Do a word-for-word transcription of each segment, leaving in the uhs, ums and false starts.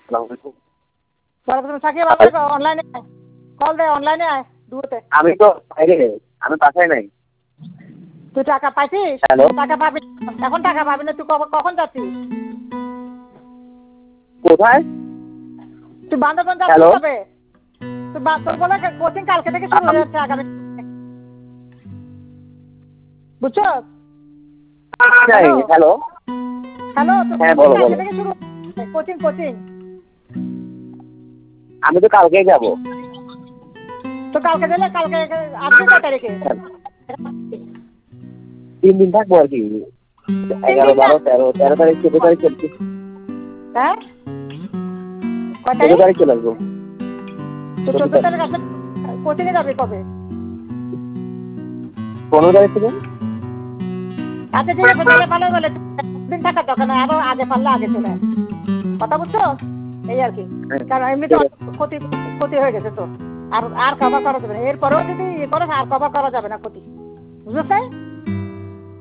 অনলাইনে কল দে, অনলাইনে আয় দুতে। আমি তো বাইরে, আমি বাসায় নাই। তুই টাকা পাইছিস? টাকা পাবি এখন, টাকা পাবি না। তুই কখন যাচ্ছিস? কোথায়? তুই বান্দরবান যাচ্ছিস কবে? তুই তোর বলে কোচিং কালকে থেকে শুরু হয়ে যাচ্ছে আগামী। বুঝছো? হ্যালো হ্যালো, হ্যাঁ বলো বলো। কালকে থেকে শুরু কোচিং কোচিং। আমি তো কালকেই যাব। তো কালকে দিলে কালকে আসবি কয় তারিখে? তিন দিন থাকবো আর কি। এগারো বারো তেরো তেরো তারিখ চোদ্দ তারিখ চলছি। হ্যাঁ চোদ্দ তারিখ চলে আসবো। তো চোদ্দ তারিখ আসলে কোচিংয়ে যাবি কবে? পনেরো তারিখ থেকে। আচ্ছা ঠিক আছে, তাহলে ভালো বলে দিন থাকার দরকার নয়, আরো আগে পারলে আগে চলে আয়। কথা বুঝছো? এই আর কি, কারণ এমনিতে ক্ষতি ক্ষতি হয়ে গেছে তো, আর আর কভার করা যাবে না। এরপরেও যদি ইয়ে করো আর কভার করা যাবে না ক্ষতি, বুঝছো?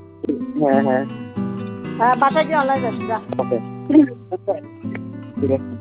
হ্যাঁ হ্যাঁ হ্যাঁ বাসায় গিয়ে অনলাইন যা। ওকে ঠিক আছে।